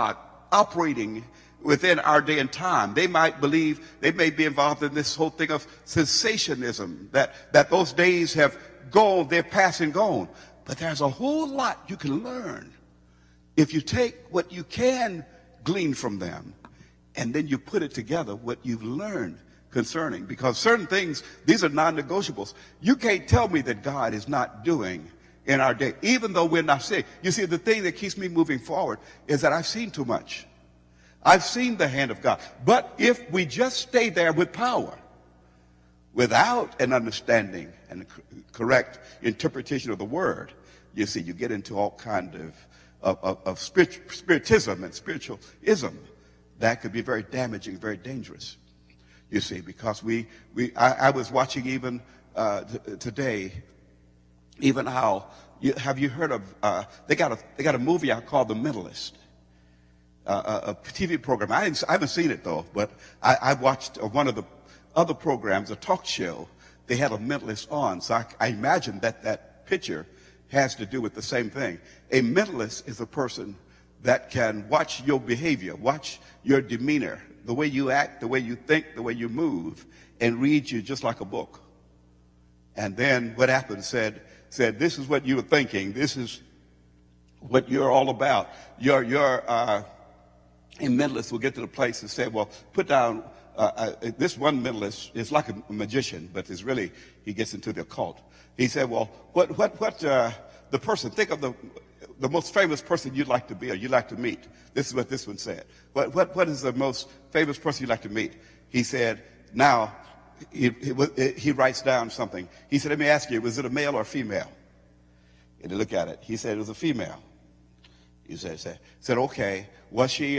Speaker 1: operating within our day and time. They might believe, they may be involved in this whole thing of sensationism, that those days have gone, they're past and gone. But there's a whole lot you can learn if you take what you can glean from them and then you put it together, what you've learned concerning. Because certain things, these are non-negotiables. You can't tell me that God is not doing in our day, even though we're not seeing. You see, the thing that keeps me moving forward is that I've seen too much. I've seen the hand of God. But if we just stay there with power, without an understanding and correct interpretation of the word, you see, you get into all kind of spiritism and spiritualism that could be very damaging, very dangerous. You see, because I was watching even today, even how, have you heard of, they got a movie out called The Mentalist, a TV program. I haven't seen it though, but I watched one of the other programs, a talk show. They had a mentalist on, so I imagine that picture has to do with the same thing. A mentalist is a person that can watch your behavior, watch your demeanor, the way you act, the way you think, the way you move, and read you just like a book. And then what happened said, this is what you were thinking. This is what you're all about. A mentalist will get to the place and say, well, put down, this one mentalist is like a magician, but is really, he gets into the occult. He said, well, what the person, think of the most famous person you'd like to be or you'd like to meet. This is what this one said. What is the most famous person you'd like to meet? He said, now, he writes down something. He said, let me ask you, was it a male or a female? And he looked at it. He said, it was a female. He said, okay, was she,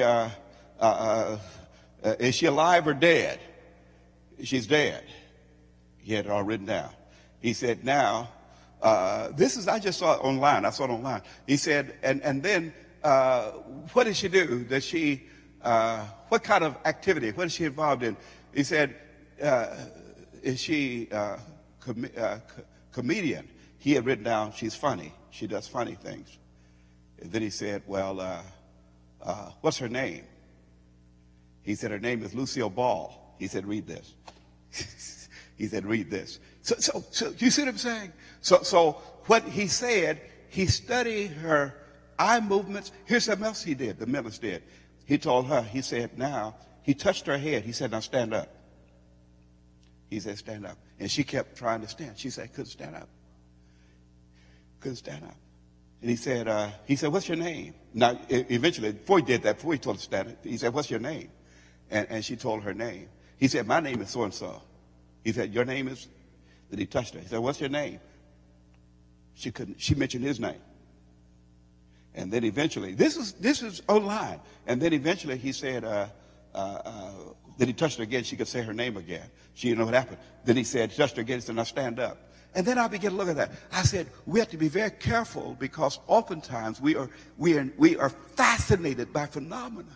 Speaker 1: is she alive or dead? She's dead. He had it all written down. He said, now, I just saw it online. I saw it online. He said, and then, what did she do? Does she, what kind of activity? What is she involved in? He said, is she comedian? He had written down, she's funny. She does funny things. And then he said, well, what's her name? He said, her name is Lucille Ball. He said, read this. He said, read this. So you see what I'm saying? So what he said, he studied her eye movements. Here's something else he did, the mentalist did. He told her, he said, now, he touched her head. He said, now stand up. He said, stand up. And she kept trying to stand. She said, couldn't stand up. Couldn't stand up. And he said, what's your name? Now, eventually, before he did that, before he told her to stand up, he said, what's your name? And she told her name. He said, my name is so-and-so. He said, your name is? Then he touched her. He said, what's your name? She mentioned his name. And then eventually, this is online. And then eventually he said, then he touched her again. She could say her name again. She didn't know what happened. Then he said, touched her again. He said, now stand up. And then I began to look at that. I said, we have to be very careful because oftentimes we are fascinated by phenomena.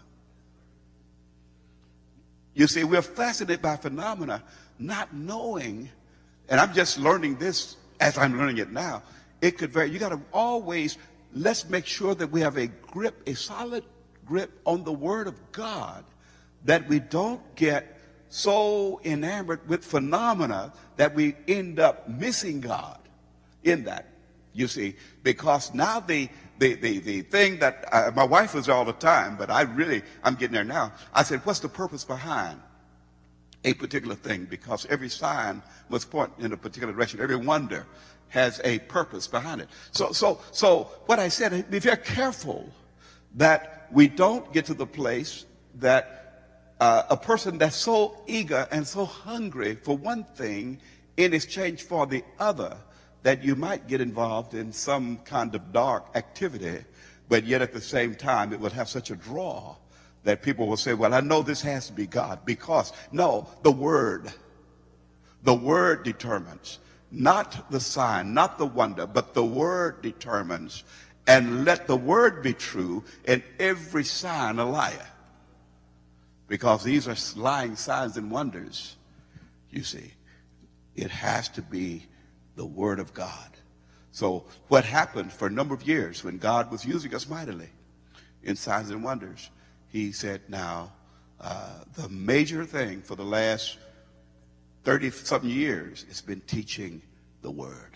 Speaker 1: You see, we're fascinated by phenomena, not knowing, and I'm just learning this as I'm learning it now. It could vary. You got to always, let's make sure that we have a grip, a solid grip on the Word of God, that we don't get so enamored with phenomena that we end up missing God in that, you see, because now the thing that my wife was all the time, but I'm getting there now. I said, what's the purpose behind a particular thing? Because every sign must point in a particular direction. Every wonder has a purpose behind it. So what I said, be very careful that we don't get to the place that a person that's so eager and so hungry for one thing in exchange for the other, that you might get involved in some kind of dark activity, but yet at the same time it will have such a draw that people will say, well, I know this has to be God, because no, the word determines, not the sign, not the wonder, but the word determines. And let the word be true and every sign a liar, because these are lying signs and wonders. You see, it has to be the Word of God. So what happened for a number of years when God was using us mightily in signs and wonders, he said, now, the major thing for the last 30-something years has been teaching the Word,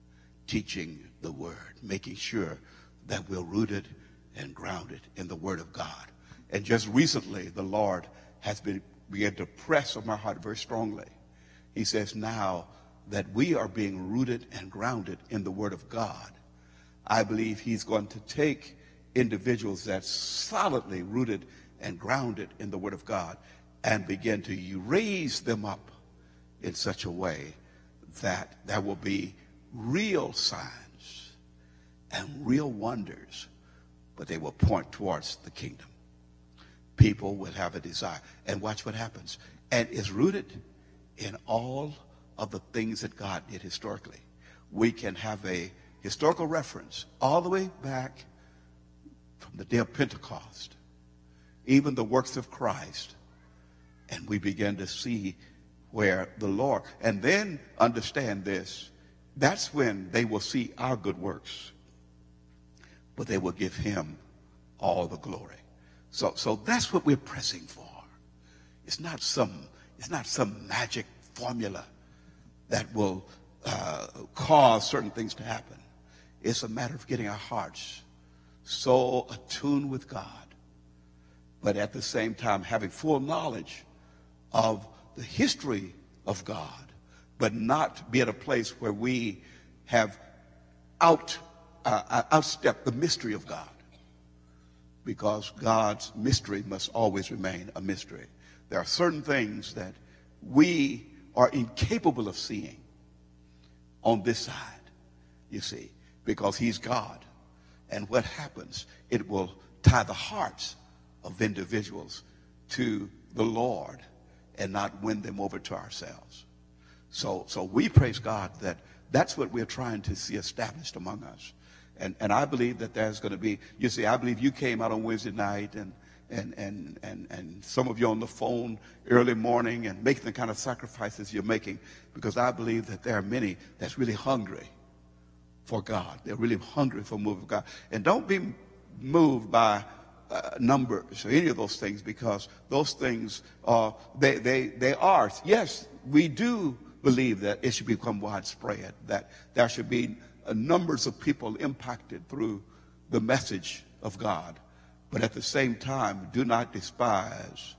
Speaker 1: making sure that we're rooted and grounded in the Word of God. And just recently, the Lord has began to press on my heart very strongly. He says, now that we are being rooted and grounded in the Word of God, I believe he's going to take individuals that's solidly rooted and grounded in the Word of God and begin to raise them up in such a way that there will be real signs and real wonders, but they will point towards the kingdom. People will have a desire. And watch what happens. And it's rooted in all of the things that God did historically. We can have a historical reference all the way back from the day of Pentecost, even the works of Christ, and we begin to see where the Lord, and then understand this, that's when they will see our good works, but they will give him all the glory. So that's what we're pressing for. It's not some magic formula that will cause certain things to happen. It's a matter of getting our hearts so attuned with God, but at the same time having full knowledge of the history of God, but not be at a place where we have outstepped the mystery of God, because God's mystery must always remain a mystery. There are certain things that we are incapable of seeing on this side, you see, because he's God. And what happens, it will tie the hearts of individuals to the Lord and not win them over to ourselves. So we praise God that that's what we're trying to see established among us. And I believe that there's going to be, you see, I believe you came out on Wednesday night and some of you on the phone early morning and making the kind of sacrifices you're making, because I believe that there are many that's really hungry for God. They're really hungry for the move of God. And don't be moved by numbers or any of those things, because those things are, they are, yes, we do believe that it should become widespread, that there should be numbers of people impacted through the message of God. But at the same time, do not despise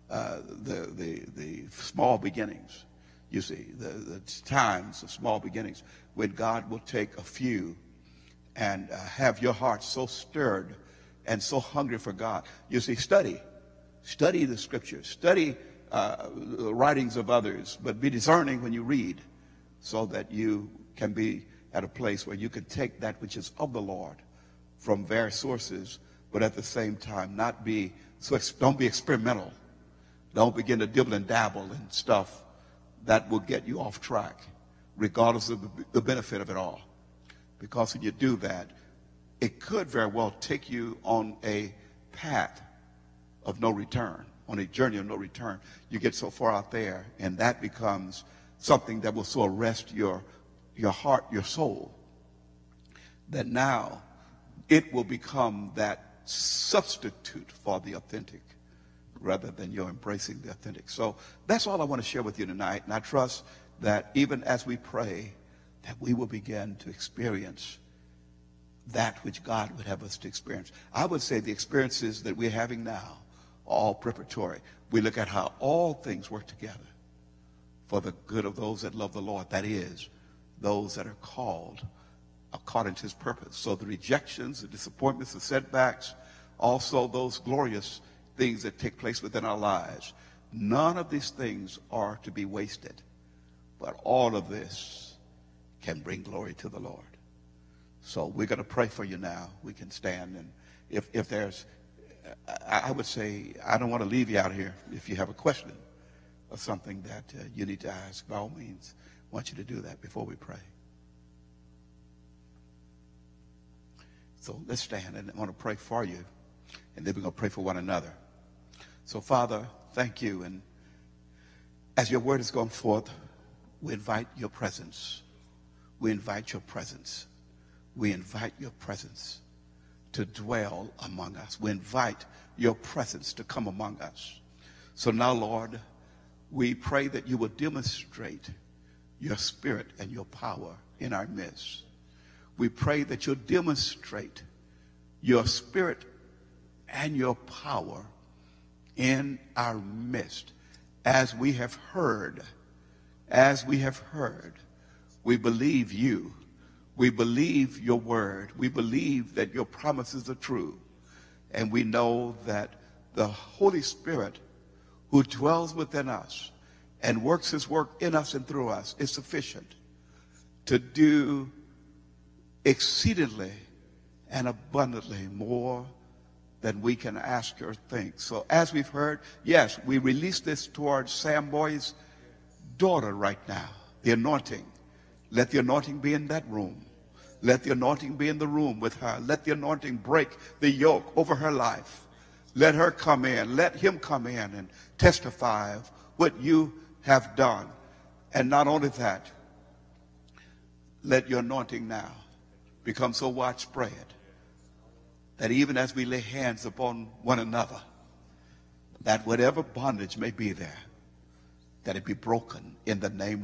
Speaker 1: the small beginnings. You see, the times of small beginnings when God will take a few and have your heart so stirred and so hungry for God. You see, study the scriptures, study the writings of others, but be discerning when you read, so that you can be at a place where you can take that which is of the Lord from various sources, but at the same time don't be experimental. Don't begin to dibble and dabble in stuff that will get you off track, regardless of the benefit of it all. Because when you do that, it could very well take you on a path of no return, on a journey of no return. You get so far out there, and that becomes something that will so arrest your heart, your soul, that now it will become that substitute for the authentic, rather than your embracing the authentic. So that's all I want to share with you tonight. And I trust that even as we pray, that we will begin to experience that which God would have us to experience. I would say the experiences that we're having now are all preparatory. We look at how all things work together for the good of those that love the Lord. That is, those that are called according to his purpose. So the rejections, the disappointments, the setbacks, also those glorious things that take place within our lives, none of these things are to be wasted, but all of this can bring glory to the Lord. So we're going to pray for you now. We can stand, and if there's, I would say, I don't want to leave you out here. If you have a question or something that you need to ask, by all means, I want you to do that before we pray. So let's stand, and I want to pray for you, and then we're going to pray for one another. So, Father, thank you. And as your word is going forth, we invite your presence. We invite your presence. We invite your presence to dwell among us. We invite your presence to come among us. So now, Lord, we pray that you will demonstrate your spirit and your power in our midst. We pray that you'll demonstrate your spirit and your power in our midst. As we have heard, we believe you. We believe your word. We believe that your promises are true. And we know that the Holy Spirit who dwells within us and works his work in us and through us is sufficient to do exceedingly and abundantly more than we can ask or think. So as we've heard, yes, we release this towards Sam Boy's daughter right now, the anointing. Let the anointing be in that room. Let the anointing be in the room with her. Let the anointing break the yoke over her life. Let her come in. Let him come in and testify of what you have done. And not only that, let your anointing now become so widespread that even as we lay hands upon one another, that whatever bondage may be there, that it be broken in the name